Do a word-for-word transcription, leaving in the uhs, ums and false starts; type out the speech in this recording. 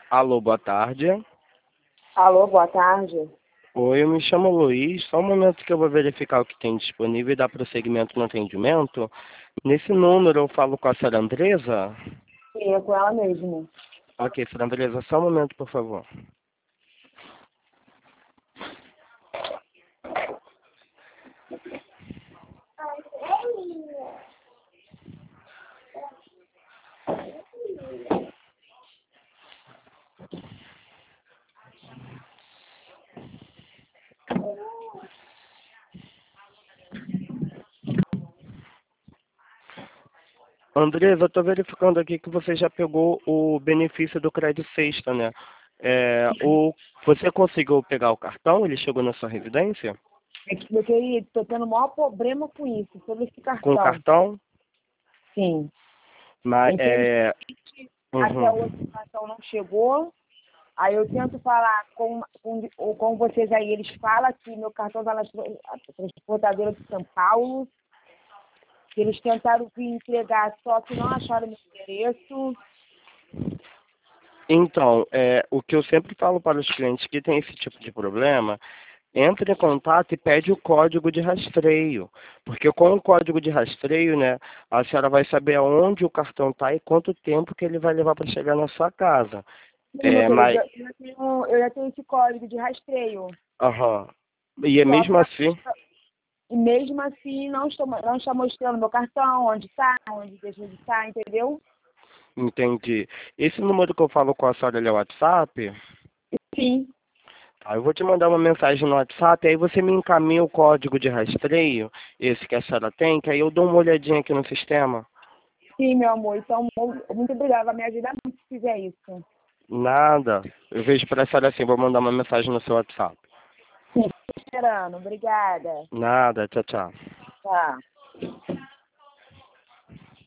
Alô, boa tarde. Alô, boa tarde. Oi, eu me chamo Luiz. Só um momento que eu vou verificar o que tem disponível e dar prosseguimento no atendimento. Nesse número eu falo com a senhora Andresa? Sim, é com ela mesmo. Ok, senhora Andresa, só um momento, por favor. Andresa, eu estou verificando aqui que você já pegou o benefício do Crédito Sexta, né? É, o, você conseguiu pegar o cartão? Ele chegou na sua residência? É que, meu querido, tô tendo o maior problema com isso, sobre esse Com o cartão. cartão? Sim. Mas, Infelizmente, é... até hoje Uhum. o cartão não chegou. Aí eu tento falar com, com, ou com vocês aí, eles falam que meu cartão está na tra- transportadora de São Paulo, que eles tentaram vir entregar, só que não acharam meu endereço. Então, é, o que eu sempre falo para os clientes que têm esse tipo de problema, entre em contato e pede o código de rastreio. Porque com o código de rastreio, né, a senhora vai saber aonde o cartão está e quanto tempo que ele vai levar para chegar na sua casa. Sim, meu É, querido, mas, eu já tenho, eu já tenho esse código de rastreio. aham. E é Só mesmo que assim, E mesmo assim, não, estou, não está mostrando meu cartão, onde está, onde deixou de estar, entendeu? entendi. Esse número que eu falo com a senhora, ele é o WhatsApp? Sim, Tá, eu vou te mandar uma mensagem no WhatsApp, aí você me encaminha o código de rastreio, esse que a senhora tem, que aí eu dou uma olhadinha aqui no sistema. sim, meu amor. Então, mu- muito obrigada. Vai me ajudar muito se fizer isso. Nada. Eu vejo para a senhora assim, vou mandar uma mensagem no seu WhatsApp. Sim, tô esperando. Obrigada. Nada, tchau, tchau. Tá.